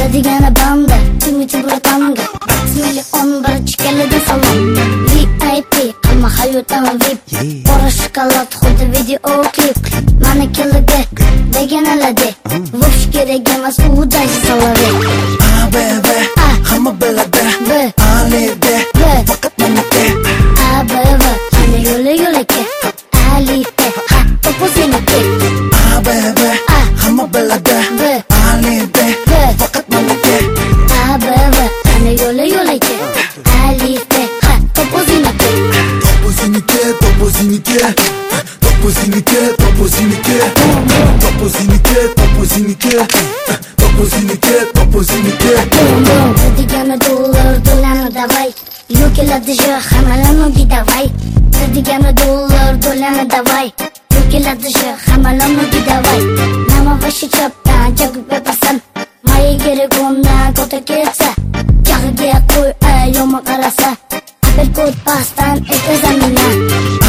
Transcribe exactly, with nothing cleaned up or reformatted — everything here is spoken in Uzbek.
Digana banda, tümütü buratandı. Batmeli on bir çıkaledi salon. V I P, kalma hayatama V I P. Bora şokolad, xuddi video klip. Mani keladi, deganaladi. Vosh kerak emas, u daysi salavi. A bebe, hamma biladi. B, Alide, faqat meniki. A bebe, qani yo'li yo'laka. Alide, ha, to'pi seniki. A bebe, hamma biladi. B, Alide, faqat meniki. A bebe, qani yo'li yo'laka. Alide, ha, to'pi seniki. Topu sinike, topu sinike. Topu sinike, topu sinike. Topu sinike, topu sinike. Topu sinike, topu sinike. Digana dollar, dollarni davay. Yo'keladi jo, hammalarni gidavay. Digana dollar, dollarni davay. Yo'keladi jo, hammalarni gidavay. Nama vashi chapdan, jagib bepasan. Maya kerak undan kota ketsa. Jag'iga qo'y, ay yomon qarasa. Apel kod pasdan, etazamina.